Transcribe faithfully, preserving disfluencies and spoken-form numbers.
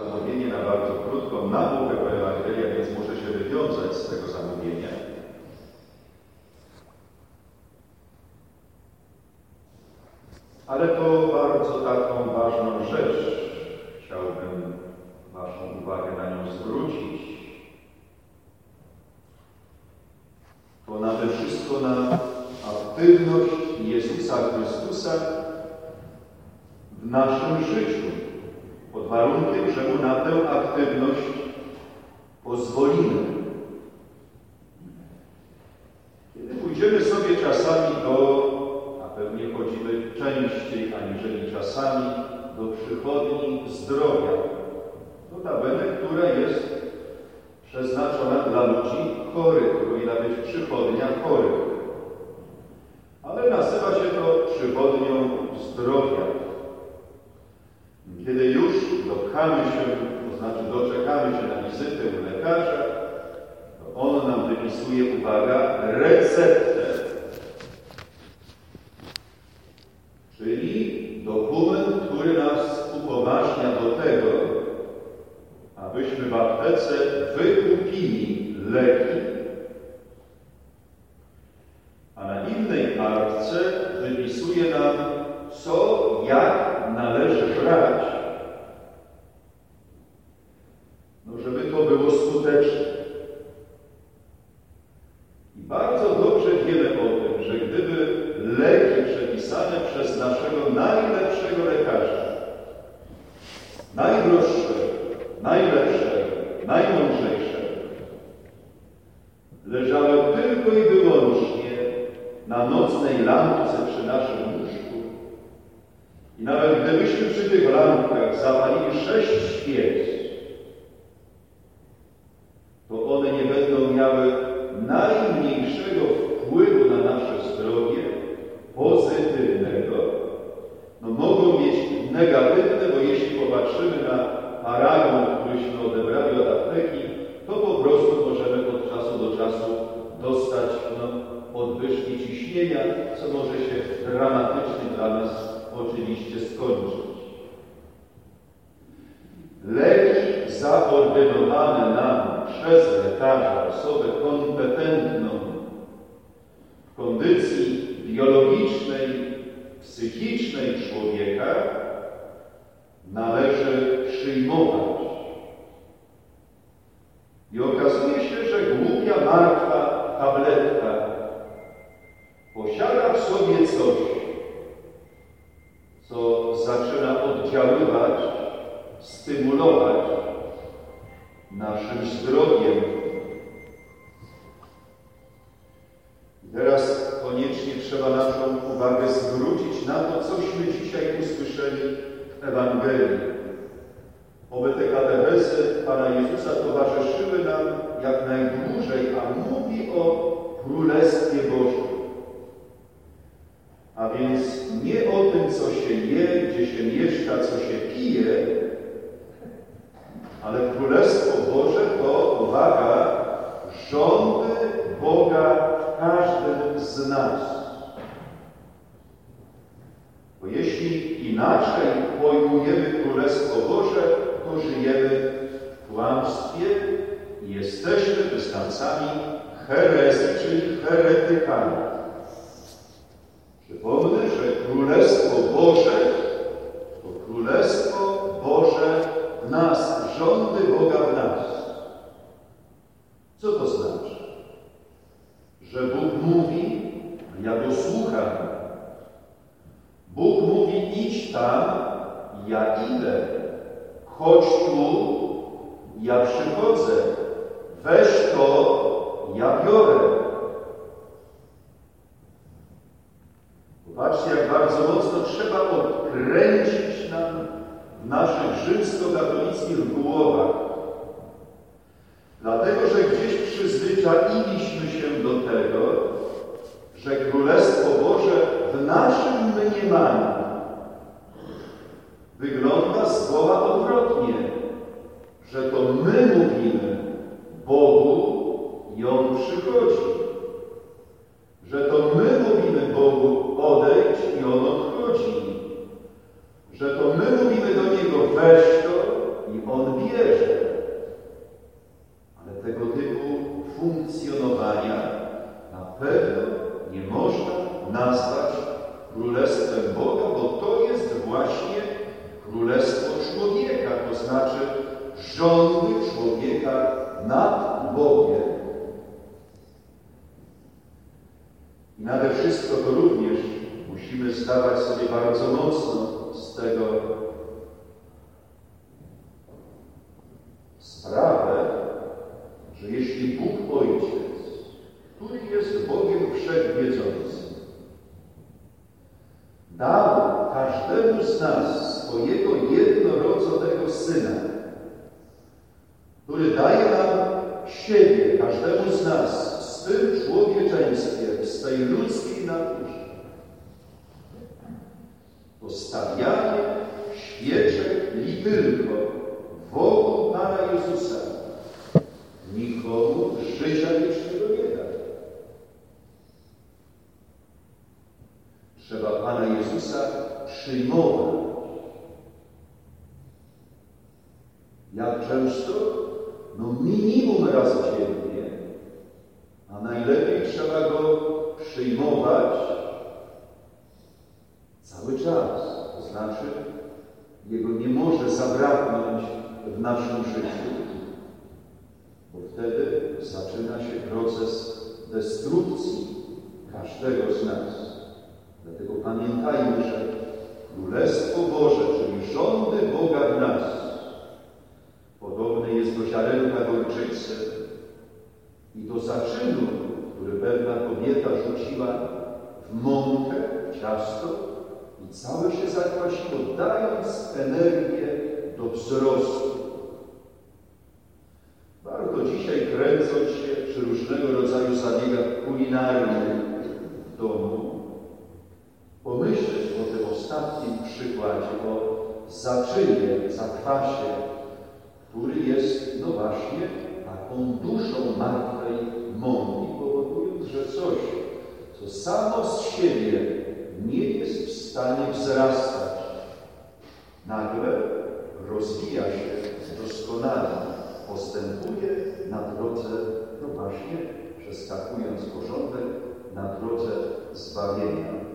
zamówienie na bardzo krótką naukę o Ewangelii, więc muszę się wywiązać z tego zamówienia. Ale to bardzo taką ważną rzecz chciałbym Waszą uwagę na nią zwrócić. To nade wszystko na aktywność Jezusa Chrystusa w naszym życiu, pod warunkiem, że Mu na tę aktywność pozwolimy. Kiedy pójdziemy sobie czasami do, a pewnie chodzimy częściej aniżeli czasami, do przychodni zdrowia, notabene, która jest przeznaczona dla ludzi chorych, powinna być przychodnia chorych. Ale nazywa się to przychodnią zdrowia. Kiedy już doczekamy się, to znaczy doczekamy się na wizytę u lekarza, to on nam wypisuje, uwaga, receptę. Czyli dokument, który nas upoważnia do tego, abyśmy w aptece wykupili leki, a na innej kartce wypisuje nam, co, jak należy brać, no żeby to było skuteczne. I bardzo dobrze wiemy o tym, że gdyby leki przepisane przez naszego najlepszego lekarza, najdroższego, najlepszego, najmądrzejszego, leżały tylko i wyłącznie na nocnej lampce przy naszym łóżku i nawet gdybyśmy przy tych lampkach zapalili sześć świec, to one nie będą miały najmniejszego wpływu na nasze zdrowie pozytywnego. No mogą mieć negatywne, bo jeśli popatrzymy na paragon, któryśmy odebrali od apteki, to po prostu możemy od czasu do czasu dostać no, podwyżki ciśnienia, co może się dramatycznie dla nas oczywiście skończyć. Leki zaordynowane nam przez lekarza, osobę kompetentną w kondycji biologicznej, psychicznej człowieka, należy przyjmować. I okazuje się, że głupia, martwa tabletka posiada w sobie coś, co zaczyna oddziaływać, stymulować naszym zdrowiem. I teraz koniecznie trzeba naszą uwagę zwrócić na to, cośmy dzisiaj usłyszeli w Ewangelii. Oby te katechezy Pana Jezusa towarzyszyły nam jak najdłużej, a mówi o Królestwie Bożym. A więc nie o tym, co się je, gdzie się mieszka, co się pije, ale Królestwo Boże to, uwaga, rządy Boga w każdym z nas. Bo jeśli inaczej pojmujemy Królestwo Boże, to żyjemy w kłamstwie i jesteśmy wyznawcami herezji, czyli heretykami. Przypomnę, że Królestwo Boże to Królestwo Boże w nas, rządy Boga w nas. Co to znaczy? Że Bóg mówi, a ja go słucham. Bóg mówi, idź tam, ja idę. Chodź tu, ja przychodzę. Weź to, ja biorę. Zobaczcie, jak bardzo mocno trzeba odkręcić nam w naszych rzymskokatolickich głowach. Dlatego, że gdzieś przyzwyczailiśmy się do tego, że Królestwo Boże w naszym mniemaniu wygląda zgoła odwrotnie, że to my mówimy Bogu i On przychodzi. Że to my mówimy Bogu odejdź i On odchodzi. Że to my mówimy do Niego weź to i On nad Bogiem. I nade wszystko to również musimy zdawać sobie bardzo mocno z tego sprawę, że jeśli Bóg Ojciec, który jest Bogiem Wszechwiedzącym, dał każdemu z nas swojego jednorodzonego Syna, który daje nam siebie, każdemu z nas, w swym człowieczeństwie, w swej ludzkiej naturze, to stawianie świeczek i tylko wokół Pana Jezusa nikomu życia wiecznego nie da. Trzeba Pana Jezusa przyjmować. Jak często? No minimum raz dziennie, a najlepiej trzeba Go przyjmować cały czas. To znaczy, Jego nie może zabraknąć w naszym życiu, bo wtedy zaczyna się proces destrukcji każdego z nas. Dlatego pamiętajmy, że Królestwo Boże, czyli rządy Boga w nas, podobne jest do ziarenka gorczycy i do zaczynu, który pewna kobieta rzuciła w mąkę, w ciasto i całe się zakwasiło, dając energię do wzrostu. Warto dzisiaj, kręcąc się przy różnego rodzaju zabiegach kulinarnych w domu, pomyśleć o tym ostatnim przykładzie, o zaczynie, zakwasie, który jest, no właśnie, taką duszą martwej mąki, powodując, że coś, co samo z siebie nie jest w stanie wzrastać, nagle rozwija się doskonale, postępuje na drodze, no właśnie, przeskakując porządek, na drodze zbawienia.